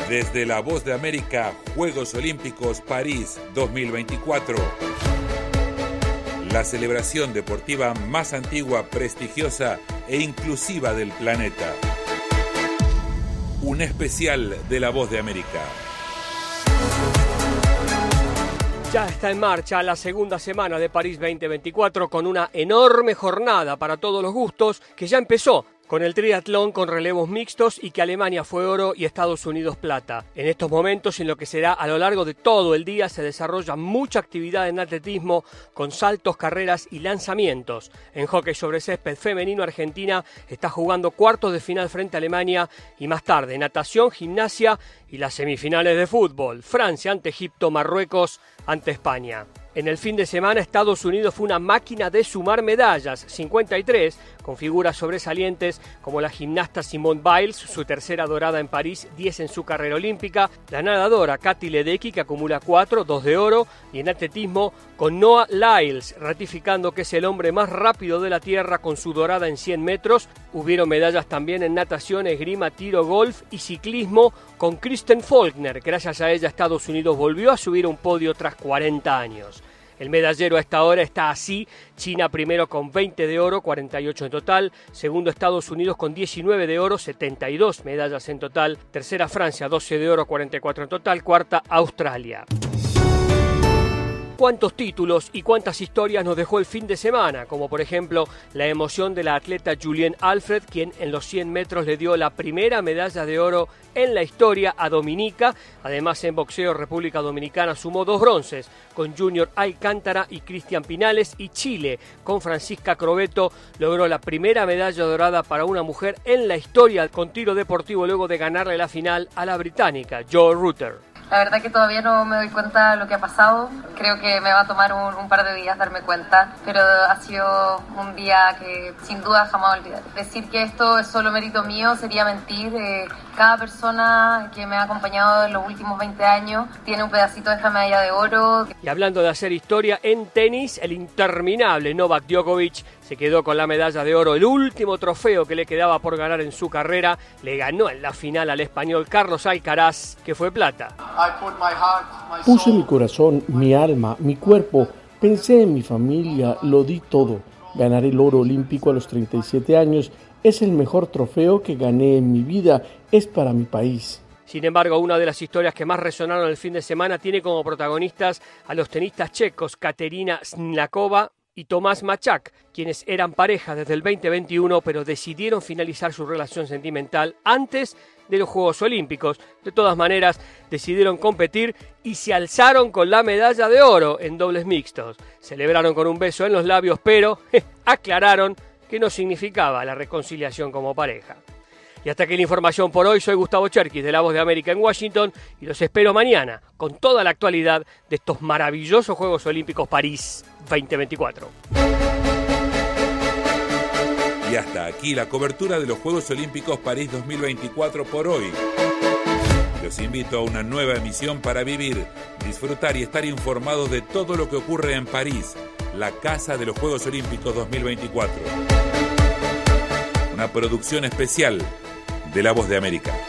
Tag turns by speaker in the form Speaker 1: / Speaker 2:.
Speaker 1: Desde La Voz de América, Juegos Olímpicos París 2024. La celebración deportiva más antigua, prestigiosa e inclusiva del planeta. Un especial de La Voz de América.
Speaker 2: Ya está en marcha la segunda semana de París 2024 con una enorme jornada para todos los gustos que ya empezó con el triatlón con relevos mixtos y que Alemania fue oro y Estados Unidos plata. En estos momentos, en lo que será a lo largo de todo el día, se desarrolla mucha actividad en atletismo con saltos, carreras y lanzamientos. En hockey sobre césped femenino, Argentina está jugando cuartos de final frente a Alemania y más tarde natación, gimnasia y las semifinales de fútbol. Francia ante Egipto, Marruecos ante España. En el fin de semana, Estados Unidos fue una máquina de sumar medallas, 53, con figuras sobresalientes como la gimnasta Simone Biles, su tercera dorada en París, 10 en su carrera olímpica, la nadadora Katy Ledecky, que acumula 4, 2 de oro, y en atletismo con Noah Lyles, ratificando que es el hombre más rápido de la Tierra con su dorada en 100 metros. Hubieron medallas también en natación, esgrima, tiro, golf y ciclismo con Kristen Faulkner. Gracias a ella, Estados Unidos volvió a subir a un podio tras 40 años. El medallero a esta hora está así: China primero con 20 de oro, 48 en total. Segundo, Estados Unidos con 19 de oro, 72 medallas en total. Tercera, Francia, 12 de oro, 44 en total. Cuarta, Australia. ¿Cuántos títulos y cuántas historias nos dejó el fin de semana? Como por ejemplo la emoción de la atleta Julien Alfred, quien en los 100 metros le dio la primera medalla de oro en la historia a Dominica. Además, en boxeo, República Dominicana sumó 2 bronces con Junior Alcántara y Cristian Pinales, y Chile con Francisca Crobeto logró la primera medalla dorada para una mujer en la historia con tiro deportivo luego de ganarle la final a la británica Joe Rutter.
Speaker 3: La verdad que todavía no me doy cuenta de lo que ha pasado. Creo que me va a tomar un par de días darme cuenta, pero ha sido un día que sin duda jamás olvidaré. Decir que esto es solo mérito mío sería mentir. Cada persona que me ha acompañado en los últimos 20 años tiene un pedacito de esta medalla de oro.
Speaker 2: Y hablando de hacer historia, en tenis, el interminable Novak Djokovic se quedó con la medalla de oro, el último trofeo que le quedaba por ganar en su carrera. Le ganó en la final al español Carlos Alcaraz, que fue plata.
Speaker 4: Puse mi corazón, mi alma, mi cuerpo, pensé en mi familia, lo di todo. Ganar el oro olímpico a los 37 años es el mejor trofeo que gané en mi vida, es para mi país.
Speaker 2: Sin embargo, una de las historias que más resonaron el fin de semana tiene como protagonistas a los tenistas checos Kateřina Sniaková y Tomás Machák, quienes eran pareja desde el 2021, pero decidieron finalizar su relación sentimental antes de los Juegos Olímpicos. De todas maneras, decidieron competir y se alzaron con la medalla de oro en dobles mixtos. Celebraron con un beso en los labios, pero aclararon que no significaba la reconciliación como pareja. Y hasta aquí la información por hoy. Soy Gustavo Cherkis de La Voz de América en Washington y los espero mañana con toda la actualidad de estos maravillosos Juegos Olímpicos París 2024.
Speaker 1: Y hasta aquí la cobertura de los Juegos Olímpicos París 2024 por hoy. Los invito a una nueva emisión para vivir, disfrutar y estar informados de todo lo que ocurre en París, la casa de los Juegos Olímpicos 2024. Una producción especial de La Voz de América.